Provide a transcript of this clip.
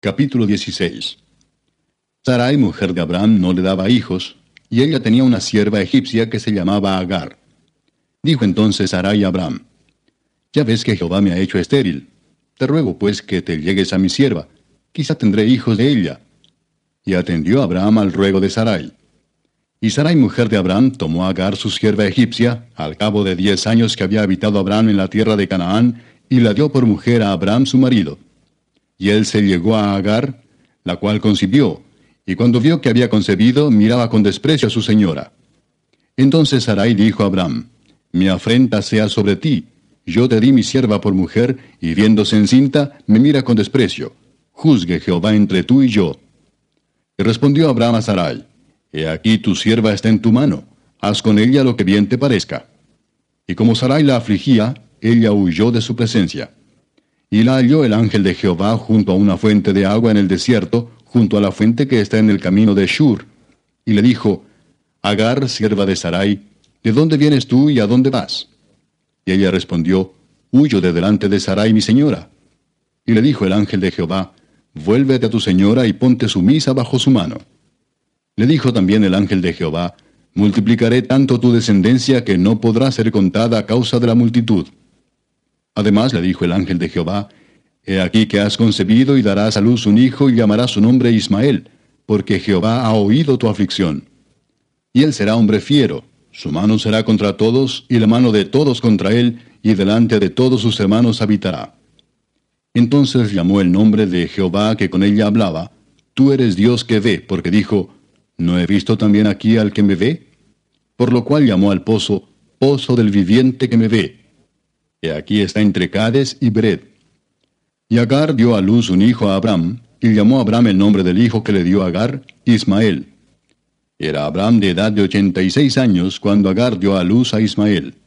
Capítulo 16. Sarai, mujer de Abraham, no le daba hijos, y ella tenía una sierva egipcia que se llamaba Agar. Dijo entonces Sarai a Abraham: Ya ves que Jehová me ha hecho estéril. Te ruego pues que te llegues a mi sierva, quizá tendré hijos de ella. Y atendió Abraham al ruego de Sarai. Y Sarai, mujer de Abraham, tomó a Agar su sierva egipcia, al cabo de 10 años que había habitado Abraham en la tierra de Canaán, y la dio por mujer a Abraham su marido. Y él se llegó a Agar, la cual concibió, y cuando vio que había concebido, miraba con desprecio a su señora. Entonces Sarai dijo a Abraham: Mi afrenta sea sobre ti. Yo te di mi sierva por mujer, y viéndose encinta, me mira con desprecio. Juzgue Jehová entre tú y yo. Y respondió Abraham a Sarai: He aquí tu sierva está en tu mano, haz con ella lo que bien te parezca. Y como Sarai la afligía, ella huyó de su presencia. Y la halló el ángel de Jehová junto a una fuente de agua en el desierto, junto a la fuente que está en el camino de Shur. Y le dijo: Agar, sierva de Sarai, ¿de dónde vienes tú y a dónde vas? Y ella respondió: Huyo de delante de Sarai mi señora. Y le dijo el ángel de Jehová: Vuélvete a tu señora y ponte sumisa bajo su mano. Le dijo también el ángel de Jehová: Multiplicaré tanto tu descendencia que no podrá ser contada a causa de la multitud. Además le dijo el ángel de Jehová: He aquí que has concebido y darás a luz un hijo y llamarás su nombre Ismael, porque Jehová ha oído tu aflicción. Y él será hombre fiero, su mano será contra todos, y la mano de todos contra él, y delante de todos sus hermanos habitará. Entonces llamó el nombre de Jehová que con ella hablaba: Tú eres Dios que ve, porque dijo: ¿No he visto también aquí al que me ve? Por lo cual llamó al pozo: Pozo del viviente que me ve. Y aquí está entre Cades y Bered. Y Agar dio a luz un hijo a Abraham, y llamó a Abraham el nombre del hijo que le dio a Agar, Ismael. Era Abraham de edad de 86 años cuando Agar dio a luz a Ismael.